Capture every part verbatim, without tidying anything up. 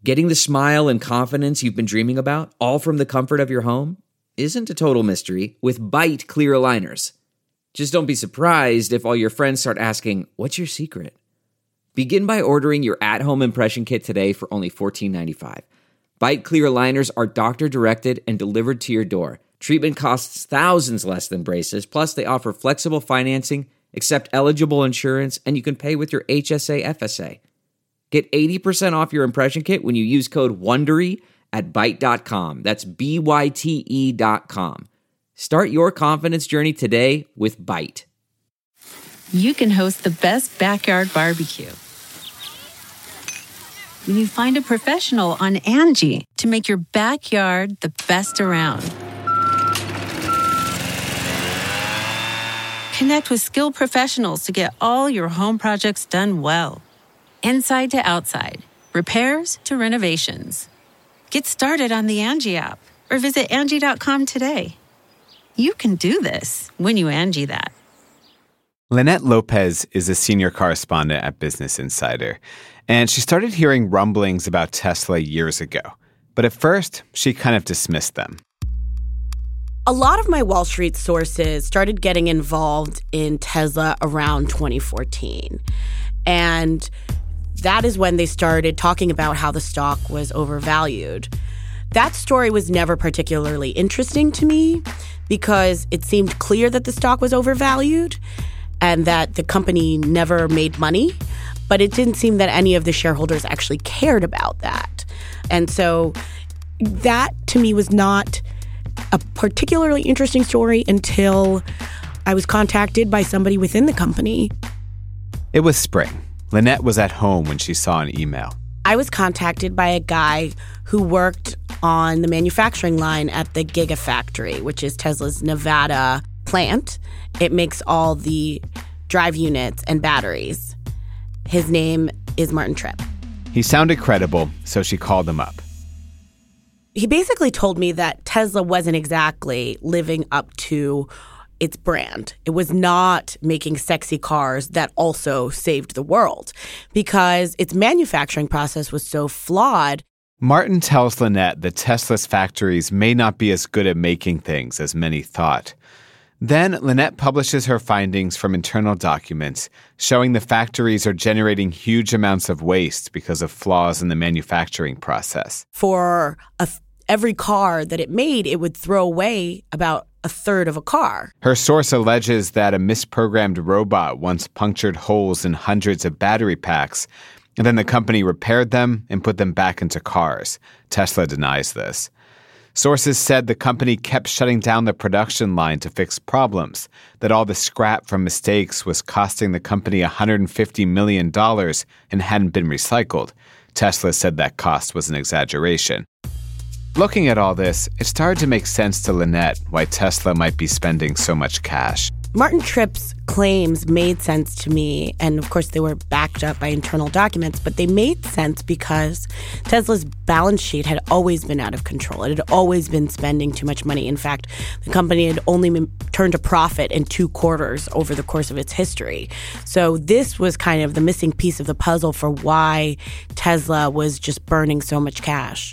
Getting the smile and confidence you've been dreaming about, all from the comfort of your home, isn't a total mystery with Byte clear aligners. Just don't be surprised if all your friends start asking, "What's your secret?" Begin by ordering your at-home impression kit today for only fourteen ninety-five. Byte clear aligners are doctor-directed and delivered to your door. Treatment costs thousands less than braces, plus they offer flexible financing, accept eligible insurance, and you can pay with your H S A F S A. Get eighty percent off your impression kit when you use code WONDERY at byte dot com. That's B Y T E dot com. Start your confidence journey today with Byte. You can host the best backyard barbecue when you find a professional on Angie to make your backyard the best around. Connect with skilled professionals to get all your home projects done well. Inside to outside, repairs to renovations. Get started on the Angie app or visit Angie dot com today. You can do this when you Angie that. Lynette Lopez is a senior correspondent at Business Insider, and she started hearing rumblings about Tesla years ago. But at first, she kind of dismissed them. A lot of my Wall Street sources started getting involved in Tesla around twenty fourteen. And that is when they started talking about how the stock was overvalued. That story was never particularly interesting to me because it seemed clear that the stock was overvalued and that the company never made money, but it didn't seem that any of the shareholders actually cared about that. And so that, to me, was not a particularly interesting story until I was contacted by somebody within the company. It was spring. Lynette was at home when she saw an email. I was contacted by a guy who worked on the manufacturing line at the Gigafactory, which is Tesla's Nevada plant. It makes all the drive units and batteries. His name is Martin Tripp. He sounded credible, so she called him up. He basically told me that Tesla wasn't exactly living up to its brand. It was not making sexy cars that also saved the world because its manufacturing process was so flawed. Martin tells Lynette that Tesla's factories may not be as good at making things as many thought. Then Lynette publishes her findings from internal documents showing the factories are generating huge amounts of waste because of flaws in the manufacturing process. For a, every car that it made, it would throw away about a third of a car. Her source alleges that a misprogrammed robot once punctured holes in hundreds of battery packs, and then the company repaired them and put them back into cars. Tesla denies this. Sources said the company kept shutting down the production line to fix problems, that all the scrap from mistakes was costing the company one hundred fifty million dollars and hadn't been recycled. Tesla said that cost was an exaggeration. Looking at all this, it started to make sense to Lynette why Tesla might be spending so much cash. Martin Tripp's claims made sense to me, and of course they were backed up by internal documents, but they made sense because Tesla's balance sheet had always been out of control. It had always been spending too much money. In fact, the company had only been turned a profit in two quarters over the course of its history. So this was kind of the missing piece of the puzzle for why Tesla was just burning so much cash.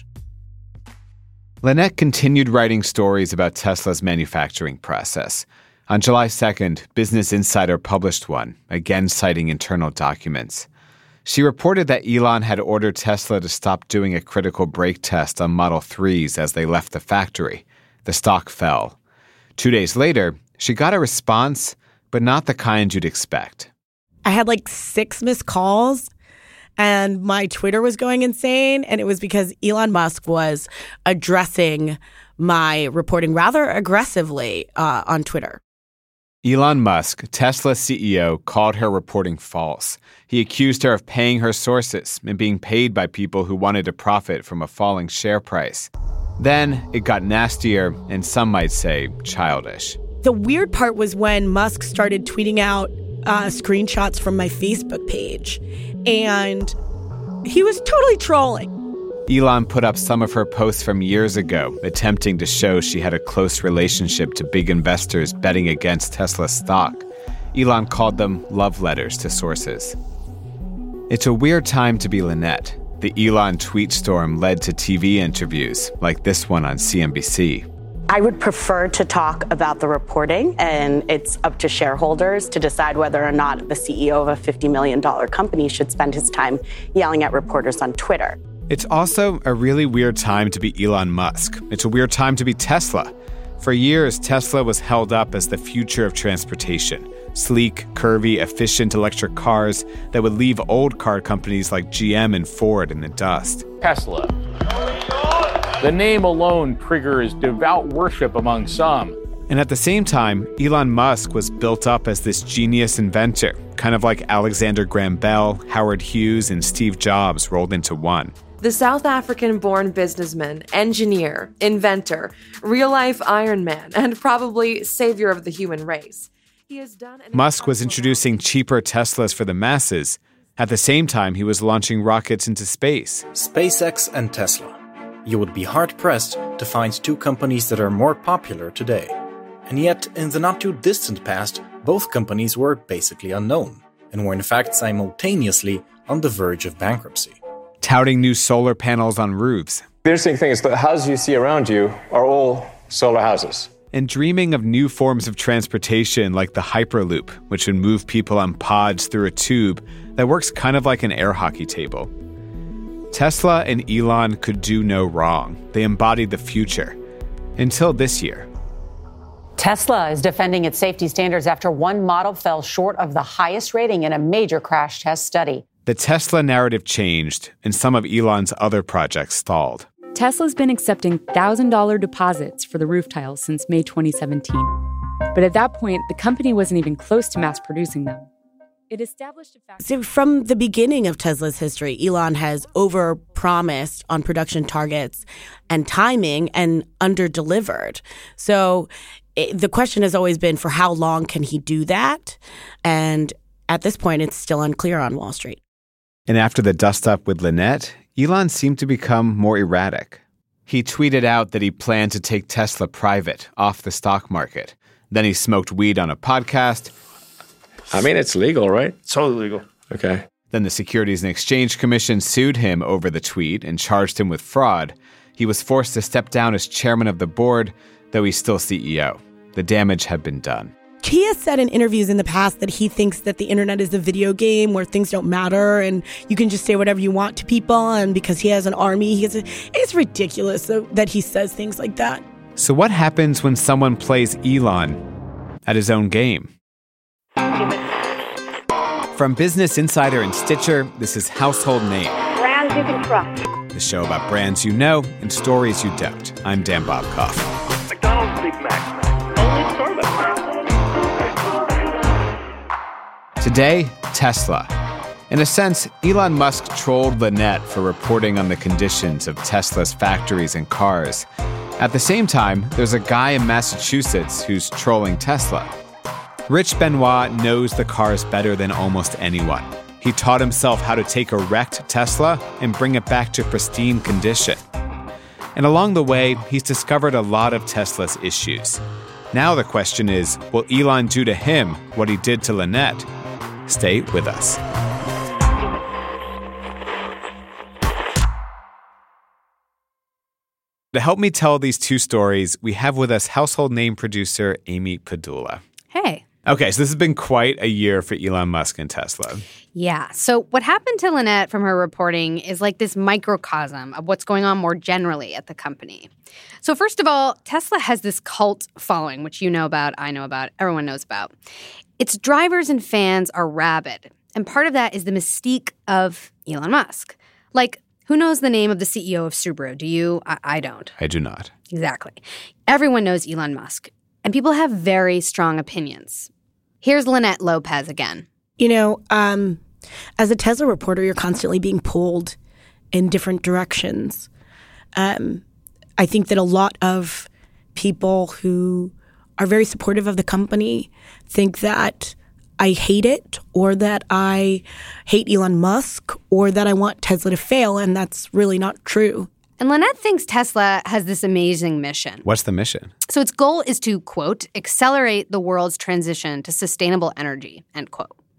Lynette continued writing stories about Tesla's manufacturing process. On July second, Business Insider published one, again citing internal documents. She reported that Elon had ordered Tesla to stop doing a critical brake test on Model threes as they left the factory. The stock fell. Two days later, she got a response, but not the kind you'd expect. I had like six missed calls, and my Twitter was going insane, and it was because Elon Musk was addressing my reporting rather aggressively uh, on Twitter. Elon Musk, Tesla's C E O, called her reporting false. He accused her of paying her sources and being paid by people who wanted to profit from a falling share price. Then it got nastier and some might say childish. The weird part was when Musk started tweeting out uh, screenshots from my Facebook page, and he was totally trolling. Elon put up some of her posts from years ago, attempting to show she had a close relationship to big investors betting against Tesla stock. Elon called them love letters to sources. It's a weird time to be Lynette. The Elon tweet storm led to T V interviews like this one on C N B C. I would prefer to talk about the reporting, and it's up to shareholders to decide whether or not the C E O of a fifty million dollars company should spend his time yelling at reporters on Twitter. It's also a really weird time to be Elon Musk. It's a weird time to be Tesla. For years, Tesla was held up as the future of transportation. Sleek, curvy, efficient electric cars that would leave old car companies like G M and Ford in the dust. Tesla. The name alone triggers devout worship among some. And at the same time, Elon Musk was built up as this genius inventor, kind of like Alexander Graham Bell, Howard Hughes, and Steve Jobs rolled into one. The South African-born businessman, engineer, inventor, real-life Iron Man, and probably savior of the human race. He has done Musk was introducing cheaper Teslas for the masses. At the same time, he was launching rockets into space. SpaceX and Tesla. You would be hard-pressed to find two companies that are more popular today. And yet, in the not-too-distant past, both companies were basically unknown, and were in fact simultaneously on the verge of bankruptcy. Touting new solar panels on roofs. The interesting thing is the houses you see around you are all solar houses. And dreaming of new forms of transportation like the Hyperloop, which would move people on pods through a tube that works kind of like an air hockey table. Tesla and Elon could do no wrong. They embodied the future. Until this year. Tesla is defending its safety standards after one model fell short of the highest rating in a major crash test study. The Tesla narrative changed, and some of Elon's other projects stalled. Tesla's been accepting one thousand dollars deposits for the roof tiles since May twenty seventeen. But at that point, the company wasn't even close to mass producing them. It established a fact. So from the beginning of Tesla's history, Elon has overpromised on production targets and timing and underdelivered. So it, the question has always been, for how long can he do that? And at this point, it's still unclear on Wall Street. And after the dust-up with Lynette, Elon seemed to become more erratic. He tweeted out that he planned to take Tesla private, off the stock market. Then he smoked weed on a podcast. I mean, it's legal, right? It's totally legal. Okay. Then the Securities and Exchange Commission sued him over the tweet and charged him with fraud. He was forced to step down as chairman of the board, though he's still C E O. The damage had been done. He has said in interviews in the past that he thinks that the internet is a video game where things don't matter and you can just say whatever you want to people. And because he has an army, he has a, it's ridiculous that he says things like that. So what happens when someone plays Elon at his own game? From Business Insider and Stitcher, this is Household Name. Brands you can trust. The show about brands you know and stories you don't. I'm Dan Bobkoff. McDonald's Big Mac. Only Starbucks. Today, Tesla. In a sense, Elon Musk trolled Lynette for reporting on the conditions of Tesla's factories and cars. At the same time, there's a guy in Massachusetts who's trolling Tesla. Rich Benoit knows the cars better than almost anyone. He taught himself how to take a wrecked Tesla and bring it back to pristine condition. And along the way, he's discovered a lot of Tesla's issues. Now the question is, will Elon do to him what he did to Lynette? Stay with us. To help me tell these two stories, we have with us household name producer Amy Padula. Hey. Okay, so this has been quite a year for Elon Musk and Tesla. Yeah. So what happened to Lynette from her reporting is like this microcosm of what's going on more generally at the company. So first of all, Tesla has this cult following, which you know about, I know about, everyone knows about. Its drivers and fans are rabid. And part of that is the mystique of Elon Musk. Like, who knows the name of the C E O of Subaru? Do you? I, I don't. I do not. Exactly. Everyone knows Elon Musk. And people have very strong opinions. Here's Lynette Lopez again. You know, um, as a Tesla reporter, you're constantly being pulled in different directions. Um, I think that a lot of people who are very supportive of the company think that I hate it or that I hate Elon Musk or that I want Tesla to fail, and that's really not true. And Lynette thinks Tesla has this amazing mission. What's the mission? So its goal is to, quote, accelerate the world's transition to sustainable energy, end quote.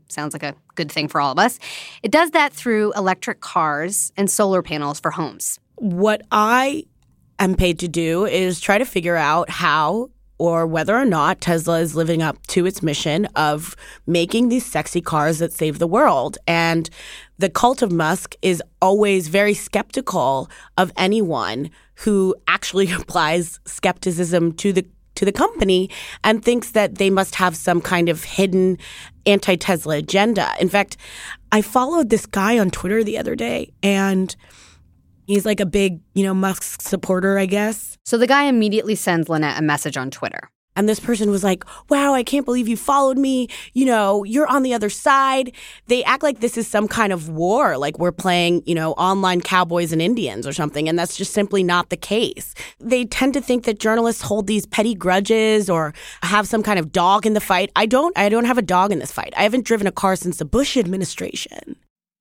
Sounds like a good thing for all of us. It does that through electric cars and solar panels for homes. What I am paid to do is try to figure out how or whether or not Tesla is living up to its mission of making these sexy cars that save the world. And the cult of Musk is always very skeptical of anyone who actually applies skepticism to the to the company and thinks that they must have some kind of hidden anti-Tesla agenda. In fact, I followed this guy on Twitter the other day, and he's like a big, you know, Musk supporter, I guess. So the guy immediately sends Lynette a message on Twitter. And this person was like, wow, I can't believe you followed me. You know, you're on the other side. They act like this is some kind of war, like we're playing, you know, online cowboys and Indians or something. And that's just simply not the case. They tend to think that journalists hold these petty grudges or have some kind of dog in the fight. I don't. I don't have a dog in this fight. I haven't driven a car since the Bush administration.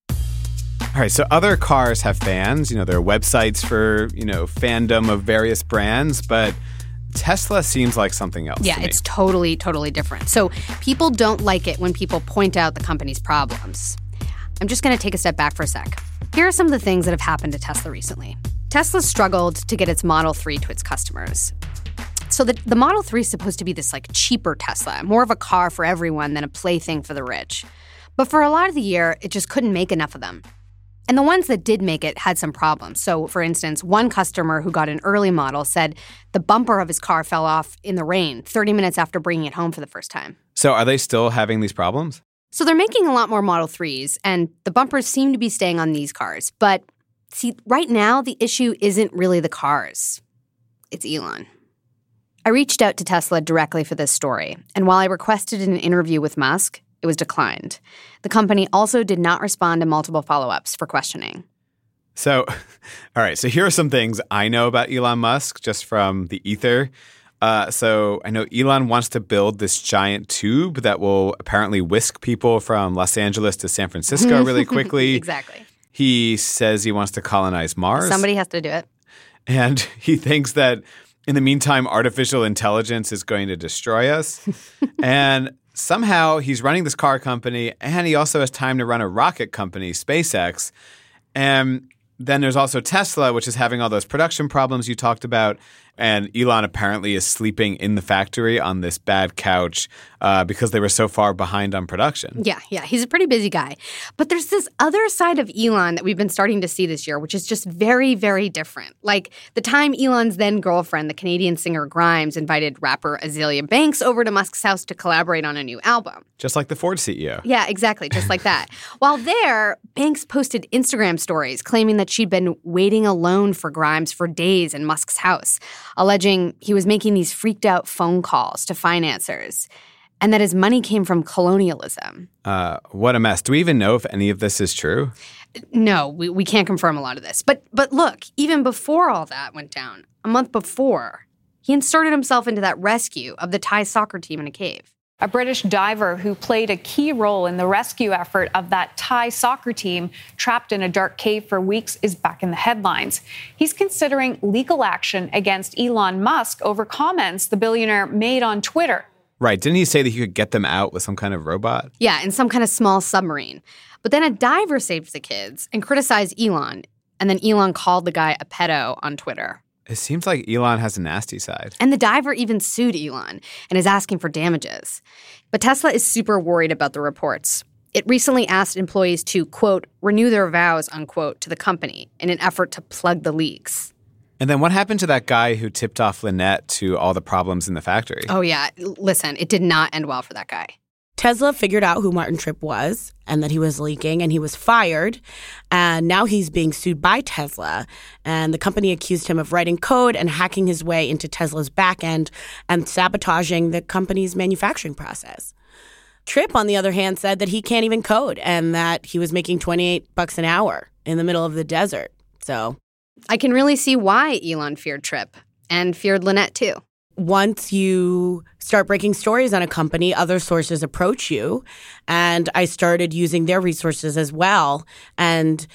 All right, so other cars have fans. You know, there are websites for, you know, fandom of various brands, but Tesla seems like something else. Yeah, to me. It's totally, totally different. So people don't like it when people point out the company's problems. I'm just going to take a step back for a sec. Here are some of the things that have happened to Tesla recently. Tesla struggled to get its Model three to its customers. So the, the Model three is supposed to be this like cheaper Tesla, more of a car for everyone than a plaything for the rich. But for a lot of the year, it just couldn't make enough of them. And the ones that did make it had some problems. So, for instance, one customer who got an early model said the bumper of his car fell off in the rain thirty minutes after bringing it home for the first time. So are they still having these problems? So they're making a lot more Model threes, and the bumpers seem to be staying on these cars. But see, right now, the issue isn't really the cars. It's Elon. I reached out to Tesla directly for this story, and while I requested an interview with Musk, it was declined. The company also did not respond to multiple follow-ups for questioning. So, all right. So here are some things I know about Elon Musk just from the ether. Uh, so I know Elon wants to build this giant tube that will apparently whisk people from Los Angeles to San Francisco really quickly. Exactly. He says he wants to colonize Mars. Somebody has to do it. And he thinks that in the meantime, artificial intelligence is going to destroy us. And somehow he's running this car company, and he also has time to run a rocket company, SpaceX. And then there's also Tesla, which is having all those production problems you talked about. And Elon apparently is sleeping in the factory on this bad couch uh, because they were so far behind on production. Yeah, yeah. He's a pretty busy guy. But there's this other side of Elon that we've been starting to see this year, which is just very, very different. Like the time Elon's then girlfriend, the Canadian singer Grimes, invited rapper Azealia Banks over to Musk's house to collaborate on a new album. Just like the Ford C E O. Yeah, exactly. Just like that. While there, Banks posted Instagram stories claiming that she'd been waiting alone for Grimes for days in Musk's house, alleging he was making these freaked out phone calls to financiers and that his money came from colonialism. Uh, what a mess. Do we even know if any of this is true? No, we, we can't confirm a lot of this. But but look, even before all that went down, a month before, he inserted himself into that rescue of the Thai soccer team in a cave. A British diver who played a key role in the rescue effort of that Thai soccer team trapped in a dark cave for weeks is back in the headlines. He's considering legal action against Elon Musk over comments the billionaire made on Twitter. Right. Didn't he say that he could get them out with some kind of robot? Yeah, in some kind of small submarine. But then a diver saved the kids and criticized Elon. And then Elon called the guy a pedo on Twitter. It seems like Elon has a nasty side. And the diver even sued Elon and is asking for damages. But Tesla is super worried about the reports. It recently asked employees to, quote, renew their vows, unquote, to the company in an effort to plug the leaks. And then what happened to that guy who tipped off Lynette to all the problems in the factory? Oh, yeah. Listen, it did not end well for that guy. Tesla figured out who Martin Tripp was and that he was leaking, and he was fired. And now he's being sued by Tesla. And the company accused him of writing code and hacking his way into Tesla's backend and sabotaging the company's manufacturing process. Tripp, on the other hand, said that he can't even code and that he was making twenty-eight bucks an hour in the middle of the desert. So I can really see why Elon feared Tripp and feared Lynette, too. Once you start breaking stories on a company, other sources approach you. And I started using their resources as well. And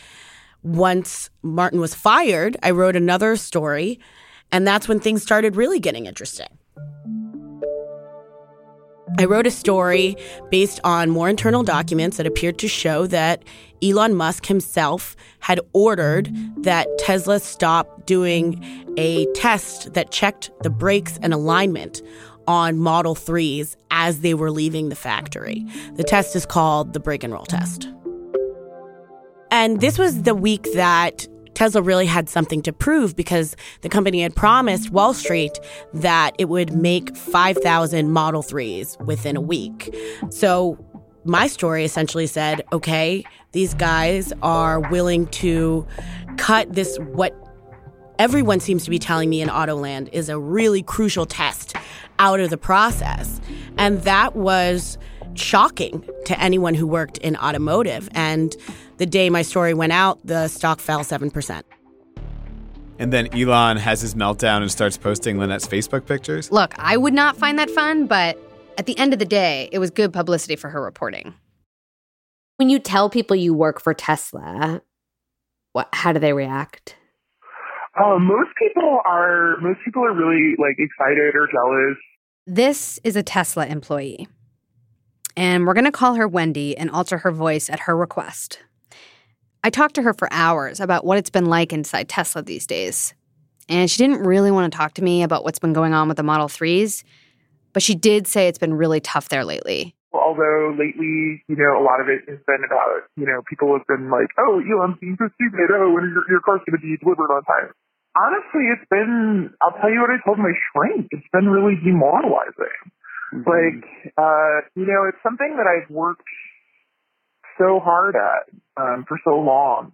once Martin was fired, I wrote another story. And that's when things started really getting interesting. I wrote a story based on more internal documents that appeared to show that Elon Musk himself had ordered that Tesla stop doing a test that checked the brakes and alignment on Model threes as they were leaving the factory. The test is called the brake and roll test. And this was the week that Tesla really had something to prove because the company had promised Wall Street that it would make five thousand Model threes within a week. So my story essentially said, okay, these guys are willing to cut this, what everyone seems to be telling me in Autoland is a really crucial test, out of the process. And that was shocking to anyone who worked in automotive. And the day my story went out, the stock fell seven percent. And then Elon has his meltdown and starts posting Lynette's Facebook pictures? Look, I would not find that fun, but at the end of the day, it was good publicity for her reporting. When you tell people you work for Tesla, what, how do they react? Uh, most people are most people are really like excited or jealous. This is a Tesla employee. And we're going to call her Wendy and alter her voice at her request. I talked to her for hours about what it's been like inside Tesla these days. And she didn't really want to talk to me about what's been going on with the Model threes, but she did say it's been really tough there lately. Although lately, you know, a lot of it has been about, you know, people have been like, oh, Elon's being so stupid. Oh, when your, your car's going to be delivered on time. Honestly, it's been, I'll tell you what I told my shrink. It's been really demoralizing. Mm-hmm. Like, uh, you know, it's something that I've worked so hard at um, for so long.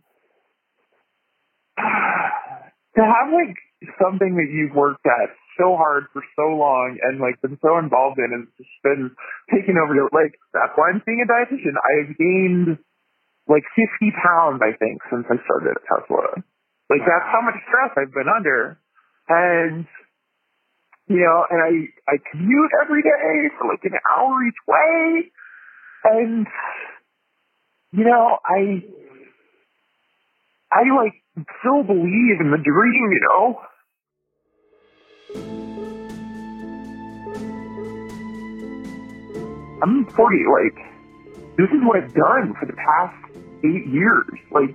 To have, like, something that you've worked at so hard for so long and, like, been so involved in and just been taken over, to, like, that's why I'm seeing a dietitian. I've gained, like, fifty pounds, I think, since I started at Tesla. Like, that's how much stress I've been under. And, you know, and I, I commute every day for, like, an hour each way. And, you know, I, I, like, still believe in the dream, you know? I'm forty, like, this is what I've done for the past eight years. Like,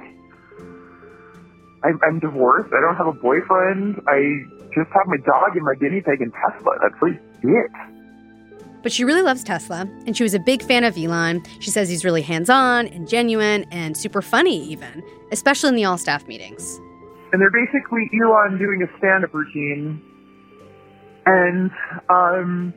I'm, I'm divorced. I don't have a boyfriend. I just have my dog and my guinea pig and Tesla. That's like it. But she really loves Tesla, and she was a big fan of Elon. She says he's really hands-on and genuine and super funny even, especially in the all-staff meetings. And they're basically Elon doing a stand-up routine. And, um,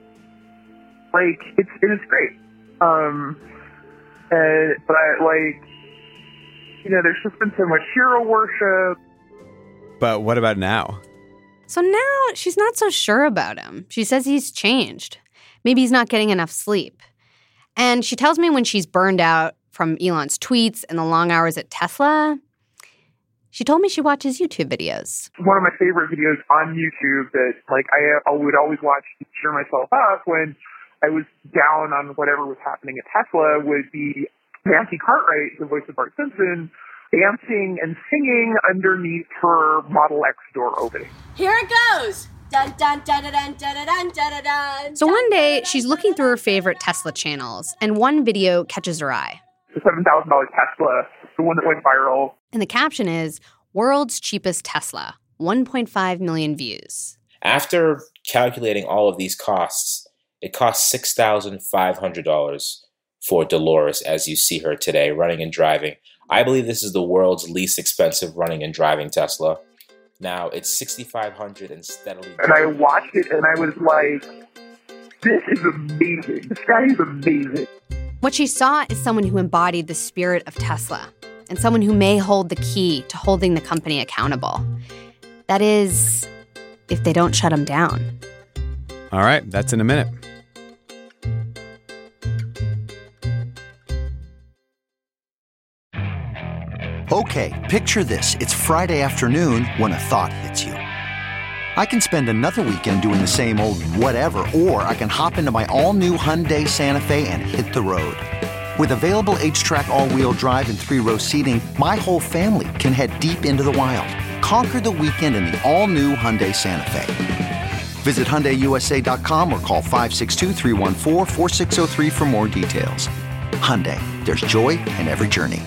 like, it's, it's great. Um, and, but, I, like, you know, there's just been so much hero worship. But what about now? So now she's not so sure about him. She says he's changed. Maybe he's not getting enough sleep. And she tells me when she's burned out from Elon's tweets and the long hours at Tesla, she told me she watches YouTube videos. One of my favorite videos on YouTube that, like, I, I would always watch to cheer myself up when I was down on whatever was happening at Tesla would be Nancy Cartwright, the voice of Bart Simpson, dancing and singing underneath her Model X door opening. Here it goes! Dun, dun, dun, dun, dun, dun, dun, dun, dun, so one day, she's looking through her favorite Tesla channels, and one video catches her eye. The seven thousand dollars Tesla, the one that went viral. And the caption is, World's Cheapest Tesla, one point five million views. After calculating all of these costs, it costs six thousand five hundred dollars for Dolores as you see her today, running and driving. I believe this is the world's least expensive running and driving Tesla. Now, it's six thousand five hundred dollars and steadily... And I watched it and I was like, this is amazing. This guy is amazing. What she saw is someone who embodied the spirit of Tesla and someone who may hold the key to holding the company accountable. That is, if they don't shut him down. All right, that's in a minute. Okay, picture this. It's Friday afternoon when a thought hits you. I can spend another weekend doing the same old whatever, or I can hop into my all-new Hyundai Santa Fe and hit the road. With available H-Track all-wheel drive and three-row seating, my whole family can head deep into the wild. Conquer the weekend in the all-new Hyundai Santa Fe. Visit Hyundai U S A dot com or call five six two, three one four, four six zero three for more details. Hyundai, there's joy in every journey.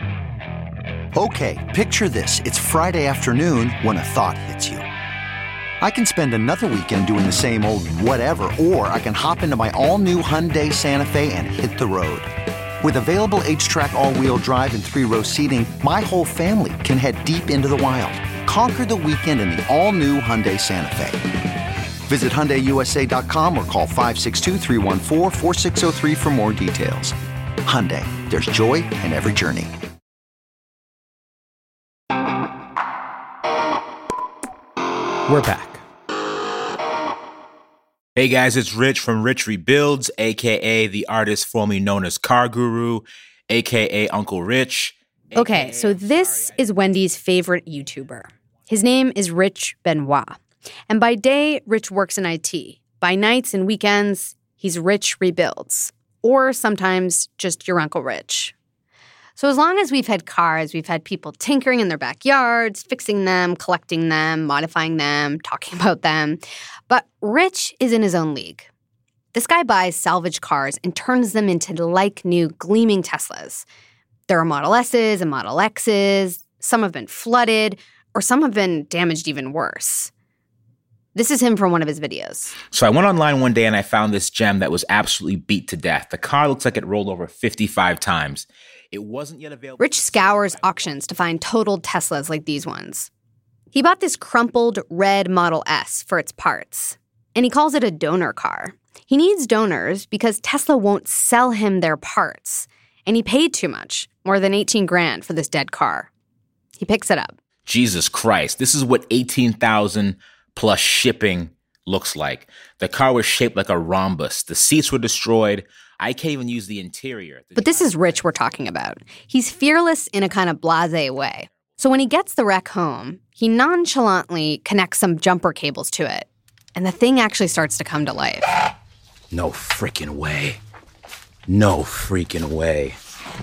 Okay, picture this. It's Friday afternoon when a thought hits you. I can spend another weekend doing the same old whatever, or I can hop into my all-new Hyundai Santa Fe and hit the road. With available H-Track all-wheel drive and three-row seating, my whole family can head deep into the wild. Conquer the weekend in the all-new Hyundai Santa Fe. Visit Hyundai U S A dot com or call five six two, three one four, four six zero three for more details. Hyundai, there's joy in every journey. We're back. Hey guys, it's Rich from Rich Rebuilds, aka the artist formerly known as Car Guru, aka Uncle Rich. Okay, so this is Wendy's favorite YouTuber. His name is Rich Benoit. And by day, Rich works in I T. By nights and weekends, he's Rich Rebuilds. Or sometimes just your Uncle Rich. So as long as we've had cars, we've had people tinkering in their backyards, fixing them, collecting them, modifying them, talking about them. But Rich is in his own league. This guy buys salvage cars and turns them into like-new, gleaming Teslas. There are Model S's and Model X's. Some have been flooded, or some have been damaged even worse. This is him from one of his videos. So I went online one day and I found this gem that was absolutely beat to death. The car looks like it rolled over fifty-five times. It wasn't yet available. Rich scours auctions to find totaled Teslas like these ones. He bought this crumpled red Model S for its parts, and he calls it a donor car. He needs donors because Tesla won't sell him their parts, and he paid too much, more than eighteen grand for this dead car. He picks it up. Jesus Christ, this is what eighteen thousand plus shipping looks like. The car was shaped like a rhombus. The seats were destroyed. I can't even use the interior. The but this is Rich we're talking about. He's fearless in a kind of blasé way. So when he gets the wreck home, he nonchalantly connects some jumper cables to it. And the thing actually starts to come to life. No freaking way. No freaking way.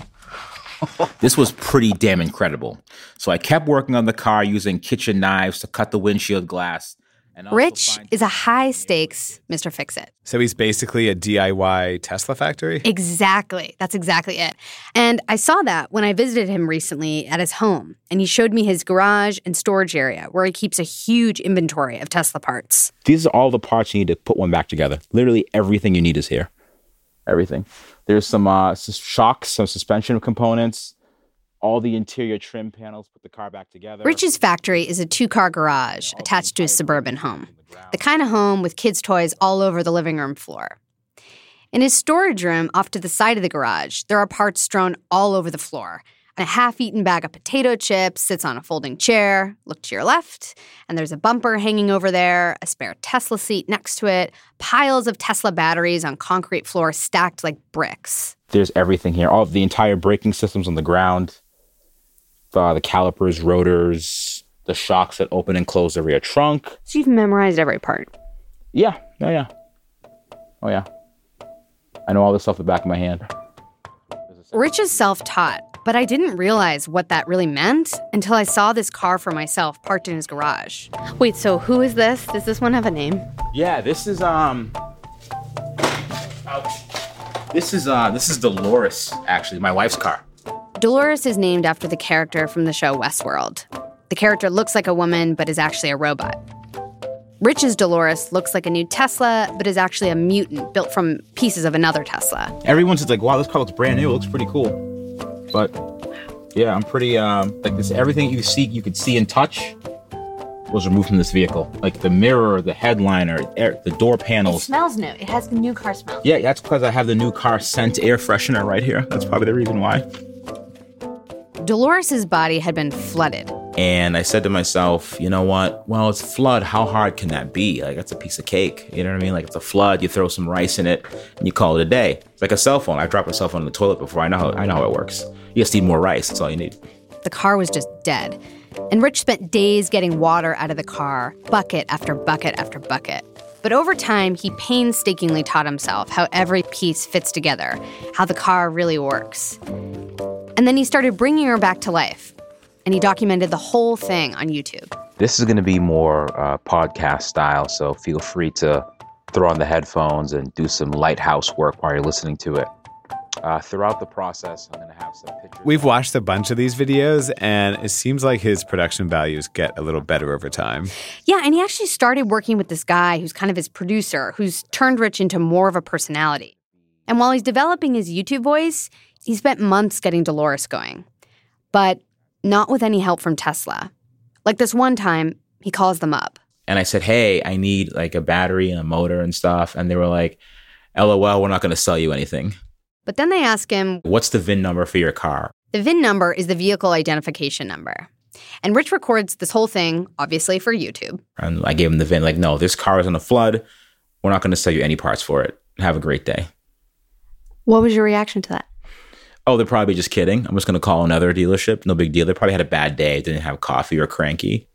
This was pretty damn incredible. So I kept working on the car using kitchen knives to cut the windshield glass. Rich is a high-stakes Mister Fix-It. So he's basically a D I Y Tesla factory? Exactly. That's exactly it. And I saw that when I visited him recently at his home, and he showed me his garage and storage area where he keeps a huge inventory of Tesla parts. These are all the parts you need to put one back together. Literally everything you need is here. Everything. There's some uh, shocks, some suspension components, all the interior trim panels, put the car back together. Rich's factory is a two-car garage attached to his suburban home. The kind of home with kids' toys all over the living room floor. In his storage room off to the side of the garage, there are parts strewn all over the floor. A half-eaten bag of potato chips sits on a folding chair. Look to your left, and there's a bumper hanging over there, a spare Tesla seat next to it, piles of Tesla batteries on concrete floor stacked like bricks. There's everything here. All of the entire braking system's on the ground. Uh, the calipers, rotors, the shocks that open and close the rear trunk. So you've memorized every part? Yeah, oh yeah. Oh yeah. I know all this off the back of my hand. Rich is self-taught, but I didn't realize what that really meant until I saw this car for myself parked in his garage. Wait, so who is this? Does this one have a name? Yeah, this is, um... Ouch. This is, uh, this is Dolores, actually, my wife's car. Dolores is named after the character from the show Westworld. The character looks like a woman, but is actually a robot. Rich's Dolores looks like a new Tesla, but is actually a mutant built from pieces of another Tesla. Everyone's just like, wow, this car looks brand new. It looks pretty cool. But, yeah, I'm pretty, um, like this, everything you see, you could see and touch was removed from this vehicle. Like the mirror, the headliner, air, the door panels. It smells new. It has the new car smell. Yeah, that's because I have the new car scent air freshener right here. That's probably the reason why. Dolores's body had been flooded. And I said to myself, you know what? Well, it's flood. How hard can that be? Like, that's a piece of cake. You know what I mean? Like, it's a flood. You throw some rice in it, and you call it a day. It's like a cell phone. I dropped a cell phone in the toilet before. I know how, I know how it works. You just need more rice. That's all you need. The car was just dead. And Rich spent days getting water out of the car, bucket after bucket after bucket. But over time, he painstakingly taught himself how every piece fits together, how the car really works. And then he started bringing her back to life. And he documented the whole thing on YouTube. This is going to be more uh, podcast style, so feel free to throw on the headphones and do some light housework while you're listening to it. Uh, throughout the process, I'm going to have some pictures. We've watched a bunch of these videos, and it seems like his production values get a little better over time. Yeah, and he actually started working with this guy who's kind of his producer, who's turned Rich into more of a personality. And while he's developing his YouTube voice, he spent months getting Dolores going. But not with any help from Tesla. Like this one time, he calls them up. And I said, hey, I need like a battery and a motor and stuff. And they were like, LOL, we're not going to sell you anything. But then they ask him, what's the V I N number for your car? The V I N number is the vehicle identification number. And Rich records this whole thing, obviously for YouTube. And I gave him the V I N, like, no, this car is in a flood. We're not going to sell you any parts for it. Have a great day. What was your reaction to that? Oh, they're probably just kidding. I'm just going to call another dealership. No big deal. They probably had a bad day. Didn't have coffee or cranky.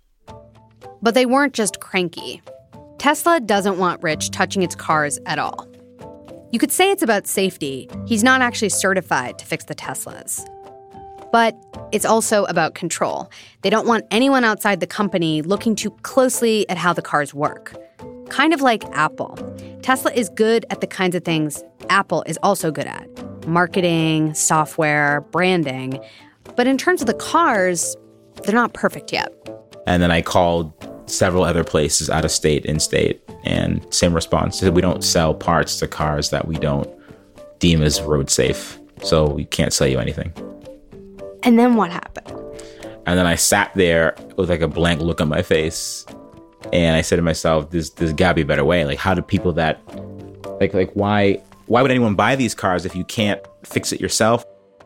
But they weren't just cranky. Tesla doesn't want Rich touching its cars at all. You could say it's about safety. He's not actually certified to fix the Teslas. But it's also about control. They don't want anyone outside the company looking too closely at how the cars work. Kind of like Apple. Tesla is good at the kinds of things Apple is also good at. Marketing, software, branding. But in terms of the cars, they're not perfect yet. And then I called several other places out of state, in state, and same response. We don't sell parts to cars that we don't deem as road safe. So we can't sell you anything. And then what happened? And then I sat there with like a blank look on my face. And I said to myself, there's, there's gotta be a better way. Like, how do people that, like, like why, why would anyone buy these cars if you can't fix it yourself?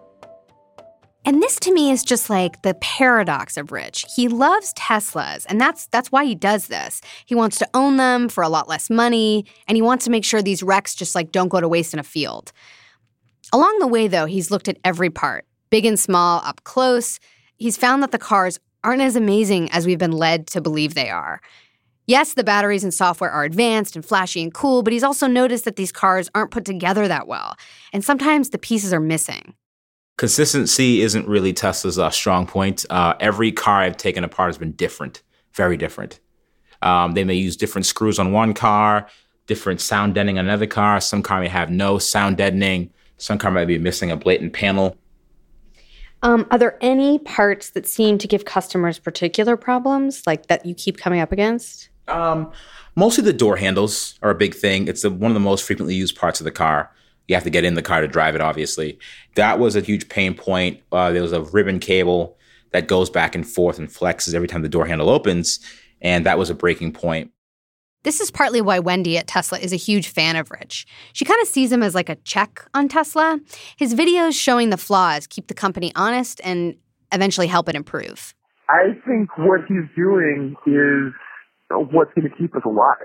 And this to me is just like the paradox of Rich. He loves Teslas, and that's that's why he does this. He wants to own them for a lot less money, and he wants to make sure these wrecks just like don't go to waste in a field. Along the way, though, he's looked at every part, big and small, up close. He's found that the cars aren't as amazing as we've been led to believe they are. Yes, the batteries and software are advanced and flashy and cool, but he's also noticed that these cars aren't put together that well, and sometimes the pieces are missing. Consistency isn't really Tesla's uh, strong point. Uh, every car I've taken apart has been different, very different. Um, they may use different screws on one car, different sound deadening on another car. Some car may have no sound deadening. Some car might be missing a blatant panel. Um, are there any parts that seem to give customers particular problems, like that you keep coming up against? Um, mostly the door handles are a big thing. It's the, one of the most frequently used parts of the car. You have to get in the car to drive it, obviously. That was a huge pain point. Uh, there was a ribbon cable that goes back and forth and flexes every time the door handle opens, and that was a breaking point. This is partly why Wendy at Tesla is a huge fan of Rich. She kind of sees him as like a check on Tesla. His videos showing the flaws keep the company honest and eventually help it improve. I think what he's doing is what's going to keep us alive.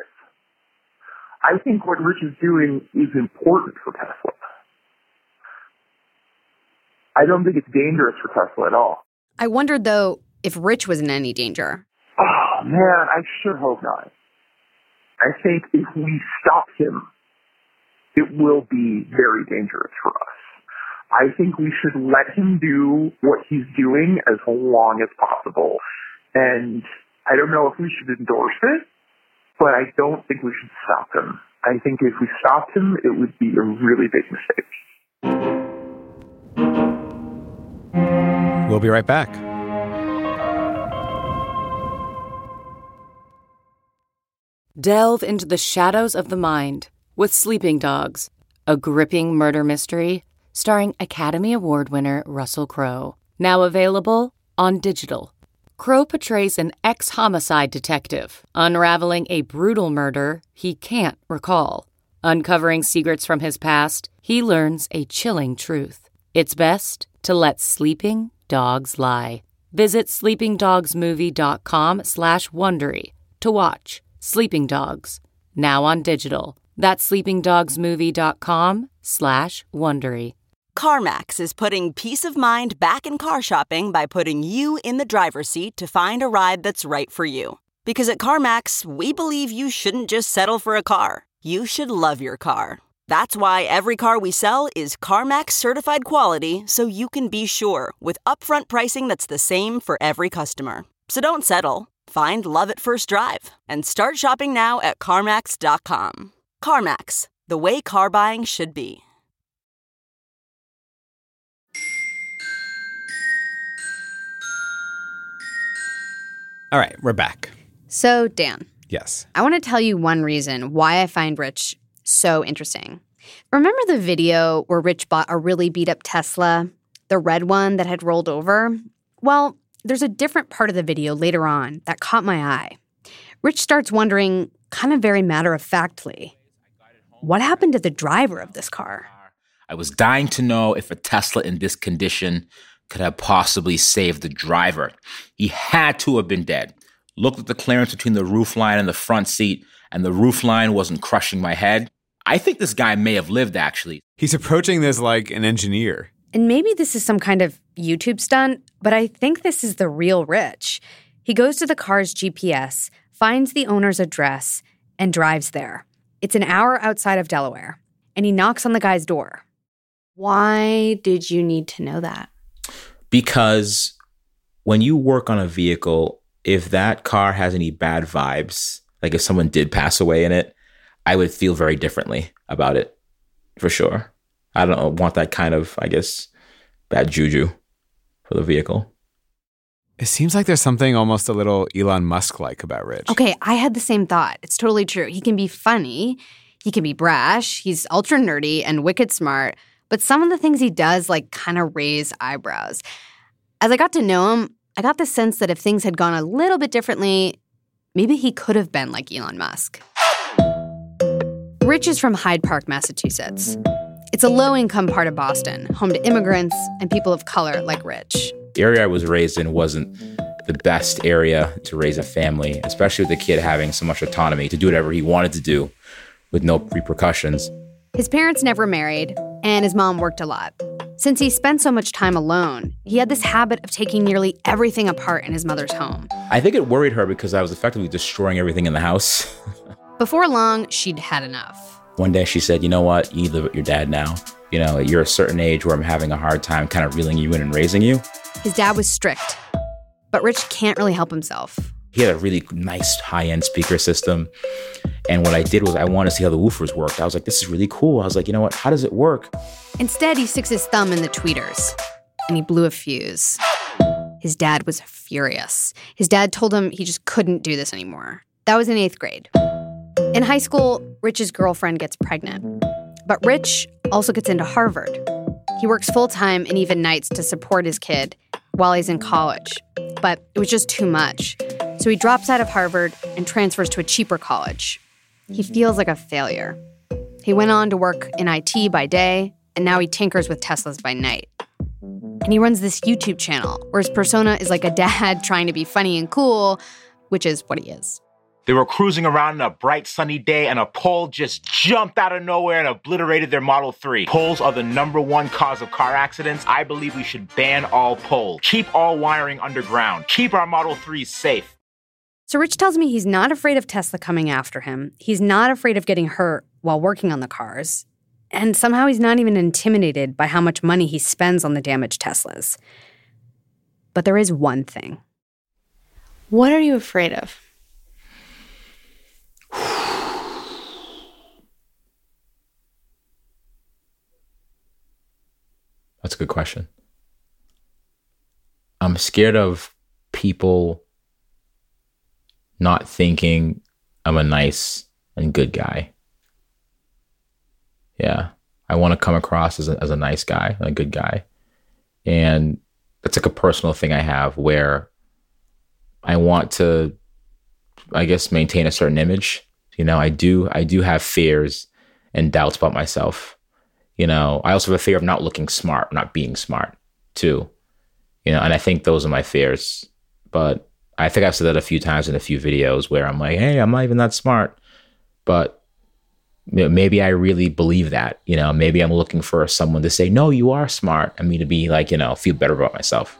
I think what Rich is doing is important for Tesla. I don't think it's dangerous for Tesla at all. I wondered, though, if Rich was in any danger. Oh, man, I sure hope not. I think if we stop him, it will be very dangerous for us. I think we should let him do what he's doing as long as possible. And I don't know if we should endorse it, but I don't think we should stop him. I think if we stopped him, it would be a really big mistake. We'll be right back. Delve into the shadows of the mind with Sleeping Dogs, a gripping murder mystery starring Academy Award winner Russell Crowe. Now available on digital. Crowe portrays an ex-homicide detective unraveling a brutal murder he can't recall. Uncovering secrets from his past, he learns a chilling truth. It's best to let sleeping dogs lie. Visit sleepingdogsmovie.com slash Wondery to watch Sleeping Dogs, now on digital. That's sleepingdogsmovie.com slash Wondery. CarMax is putting peace of mind back in car shopping by putting you in the driver's seat to find a ride that's right for you. Because at CarMax, we believe you shouldn't just settle for a car. You should love your car. That's why every car we sell is CarMax certified quality, so you can be sure with upfront pricing that's the same for every customer. So don't settle. Find love at first drive and start shopping now at CarMax dot com. CarMax, the way car buying should be. All right, we're back. So, Dan. Yes. I want to tell you one reason why I find Rich so interesting. Remember the video where Rich bought a really beat-up Tesla, the red one that had rolled over? Well, there's a different part of the video later on that caught my eye. Rich starts wondering, kind of very matter-of-factly, what happened to the driver of this car? I was dying to know if a Tesla in this condition could have possibly saved the driver. He had to have been dead. Looked at the clearance between the roofline and the front seat, and the roofline wasn't crushing my head. I think this guy may have lived, actually. He's approaching this like an engineer. And maybe this is some kind of YouTube stunt, but I think this is the real Rich. He goes to the car's G P S, finds the owner's address, and drives there. It's an hour outside of Delaware, and he knocks on the guy's door. Why did you need to know that? Because when you work on a vehicle, if that car has any bad vibes, like if someone did pass away in it, I would feel very differently about it, for sure. I don't want that kind of, I guess, bad juju for the vehicle. It seems like there's something almost a little Elon Musk-like about Rich. Okay, I had the same thought. It's totally true. He can be funny, he can be brash, he's ultra nerdy and wicked smart, but some of the things he does, like, kind of raise eyebrows. As I got to know him, I got the sense that if things had gone a little bit differently, maybe he could have been like Elon Musk. Rich is from Hyde Park, Massachusetts. It's a low-income part of Boston, home to immigrants and people of color like Rich. The area I was raised in wasn't the best area to raise a family, especially with the kid having so much autonomy to do whatever he wanted to do with no repercussions. His parents never married, and his mom worked a lot. Since he spent so much time alone, he had this habit of taking nearly everything apart in his mother's home. I think it worried her because I was effectively destroying everything in the house. Before long, she'd had enough. One day she said, you know what, you need to live with your dad now. You know, you're a certain age where I'm having a hard time kind of reeling you in and raising you. His dad was strict, but Rich can't really help himself. He had a really nice high-end speaker system. And what I did was I wanted to see how the woofers worked. I was like, this is really cool. I was like, you know what? How does it work? Instead, he sticks his thumb in the tweeters, and he blew a fuse. His dad was furious. His dad told him he just couldn't do this anymore. That was in eighth grade. In high school, Rich's girlfriend gets pregnant. But Rich also gets into Harvard. He works full-time and even nights to support his kid while he's in college. But it was just too much. So he drops out of Harvard and transfers to a cheaper college. He feels like a failure. He went on to work in I T by day, and now he tinkers with Teslas by night. And he runs this YouTube channel where his persona is like a dad trying to be funny and cool, which is what he is. They were cruising around on a bright sunny day and a pole just jumped out of nowhere and obliterated their Model three. Poles are the number one cause of car accidents. I believe we should ban all poles. Keep all wiring underground. Keep our Model threes safe. So Rich tells me he's not afraid of Tesla coming after him. He's not afraid of getting hurt while working on the cars. And somehow he's not even intimidated by how much money he spends on the damaged Teslas. But there is one thing. What are you afraid of? That's a good question. I'm scared of people not thinking I'm a nice and good guy. Yeah. I want to come across as a, as a nice guy, a good guy. And that's like a personal thing I have where I want to, I guess, maintain a certain image. You know, I do, I do have fears and doubts about myself. You know, I also have a fear of not looking smart, not being smart too. You know, and I think those are my fears. But I think I've said that a few times in a few videos where I'm like, hey, I'm not even that smart. But maybe I really believe that. You know, maybe I'm looking for someone to say, no, you are smart. And me to be like, you know, feel better about myself.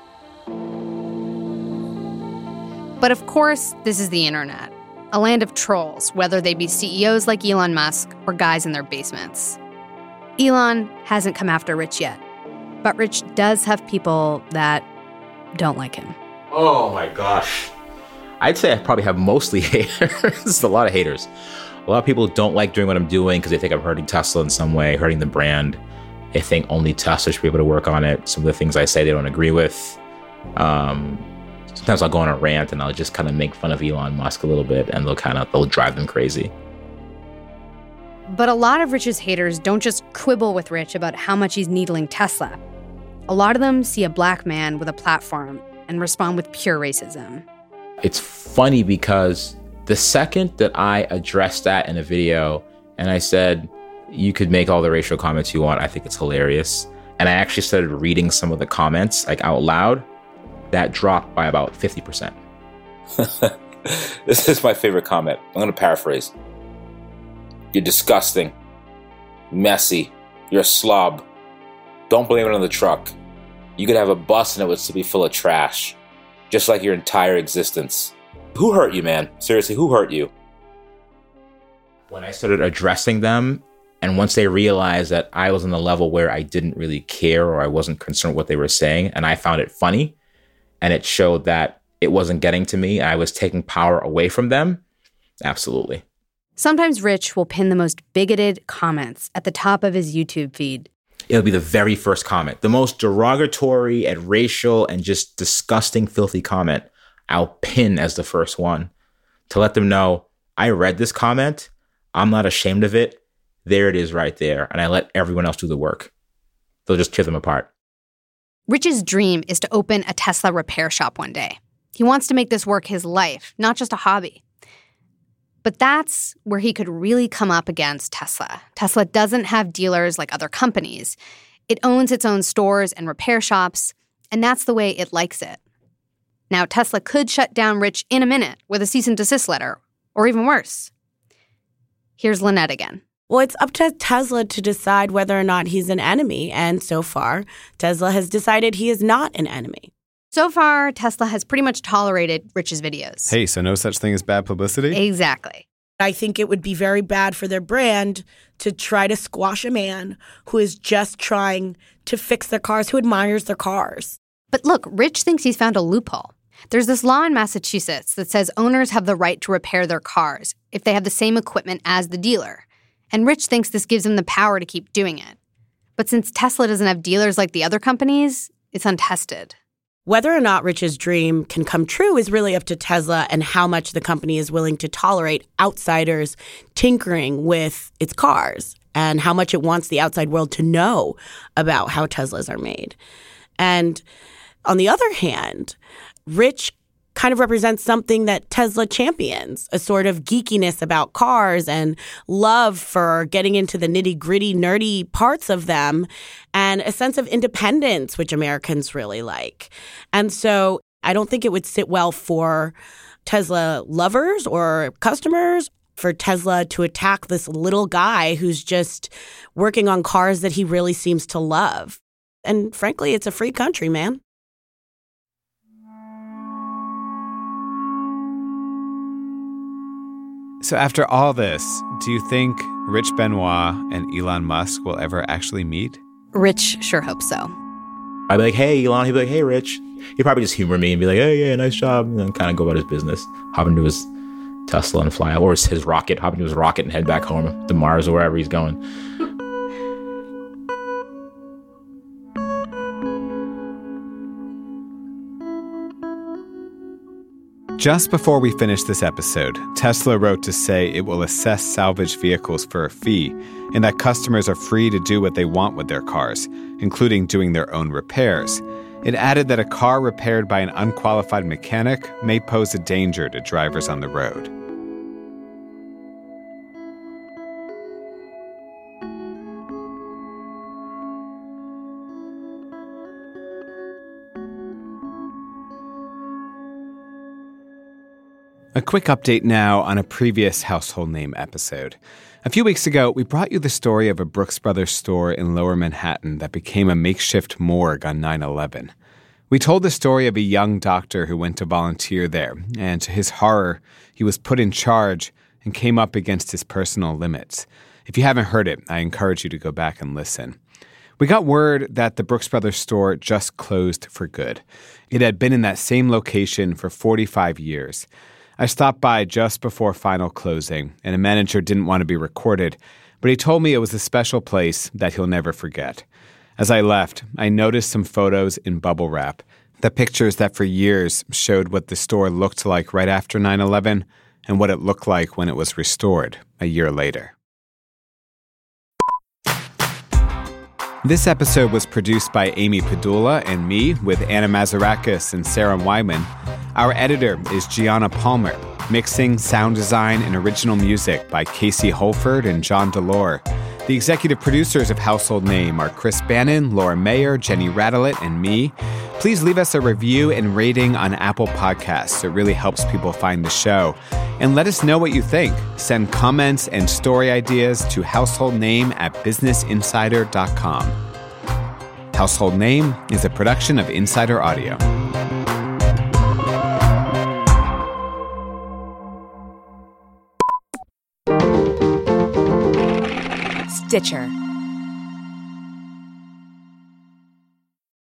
But of course, this is the internet. A land of trolls, whether they be C E Os like Elon Musk or guys in their basements. Elon hasn't come after Rich yet. But Rich does have people that don't like him. Oh my gosh. I'd say I probably have mostly haters. A lot of haters. A lot of people don't like doing what I'm doing because they think I'm hurting Tesla in some way, hurting the brand. They think only Tesla should be able to work on it. Some of the things I say they don't agree with. Um, sometimes I'll go on a rant and I'll just kind of make fun of Elon Musk a little bit, and they'll kind of they'll drive them crazy. But a lot of Rich's haters don't just quibble with Rich about how much he's needling Tesla. A lot of them see a black man with a platform and respond with pure racism. It's funny because the second that I addressed that in a video and I said, you could make all the racial comments you want, I think it's hilarious. And I actually started reading some of the comments like out loud, that dropped by about fifty percent. This is my favorite comment. I'm going to paraphrase. You're disgusting. Messy. You're a slob. Don't blame it on the truck. You could have a bus and it would still be full of trash. Just like your entire existence. Who hurt you, man? Seriously, who hurt you? When I started addressing them, and once they realized that I was on the level where I didn't really care or I wasn't concerned with what they were saying, and I found it funny, and it showed that it wasn't getting to me, I was taking power away from them, absolutely. Sometimes Rich will pin the most bigoted comments at the top of his YouTube feed. It'll be the very first comment. The most derogatory and racial and just disgusting, filthy comment, I'll pin as the first one to let them know, I read this comment, I'm not ashamed of it, there it is right there, and I let everyone else do the work. They'll just tear them apart. Rich's dream is to open a Tesla repair shop one day. He wants to make this work his life, not just a hobby. But that's where he could really come up against Tesla. Tesla doesn't have dealers like other companies. It owns its own stores and repair shops, and that's the way it likes it. Now, Tesla could shut down Rich in a minute with a cease and desist letter, or even worse. Here's Lynette again. Well, it's up to Tesla to decide whether or not he's an enemy, and so far, Tesla has decided he is not an enemy. So far, Tesla has pretty much tolerated Rich's videos. Hey, so no such thing as bad publicity? Exactly. I think it would be very bad for their brand to try to squash a man who is just trying to fix their cars, who admires their cars. But look, Rich thinks he's found a loophole. There's this law in Massachusetts that says owners have the right to repair their cars if they have the same equipment as the dealer. And Rich thinks this gives him the power to keep doing it. But since Tesla doesn't have dealers like the other companies, it's untested. Whether or not Rich's dream can come true is really up to Tesla and how much the company is willing to tolerate outsiders tinkering with its cars and how much it wants the outside world to know about how Teslas are made. And on the other hand, Rich kind of represents something that Tesla champions, a sort of geekiness about cars and love for getting into the nitty-gritty, nerdy parts of them, and a sense of independence, which Americans really like. And so I don't think it would sit well for Tesla lovers or customers for Tesla to attack this little guy who's just working on cars that he really seems to love. And frankly, it's a free country, man. So after all this, do you think Rich Benoit and Elon Musk will ever actually meet? Rich sure hopes so. I'd be like, hey, Elon. He'd be like, hey, Rich. He'd probably just humor me and be like, hey, yeah, nice job. And then kind of go about his business, hop into his Tesla and fly out, or his, his rocket, hop into his rocket and head back home to Mars or wherever he's going. Just before we finish this episode, Tesla wrote to say it will assess salvaged vehicles for a fee and that customers are free to do what they want with their cars, including doing their own repairs. It added that a car repaired by an unqualified mechanic may pose a danger to drivers on the road. A quick update now on a previous Household Name episode. A few weeks ago, we brought you the story of a Brooks Brothers store in Lower Manhattan that became a makeshift morgue on nine eleven. We told the story of a young doctor who went to volunteer there, and to his horror, he was put in charge and came up against his personal limits. If you haven't heard it, I encourage you to go back and listen. We got word that the Brooks Brothers store just closed for good. It had been in that same location for forty-five years. I stopped by just before final closing, and a manager didn't want to be recorded, but he told me it was a special place that he'll never forget. As I left, I noticed some photos in bubble wrap, the pictures that for years showed what the store looked like right after nine eleven and what it looked like when it was restored a year later. This episode was produced by Amy Padula and me with Anna Mazarakis and Sarah Wyman. Our editor is Gianna Palmer. Mixing, sound design, and original music by Casey Holford and John Delore. The executive producers of Household Name are Chris Bannon, Laura Mayer, Jenny Radelet, and me. Please leave us a review and rating on Apple Podcasts. It really helps people find the show. And let us know what you think. Send comments and story ideas to householdname at business insider dot com. Household Name is a production of Insider Audio. Stitcher.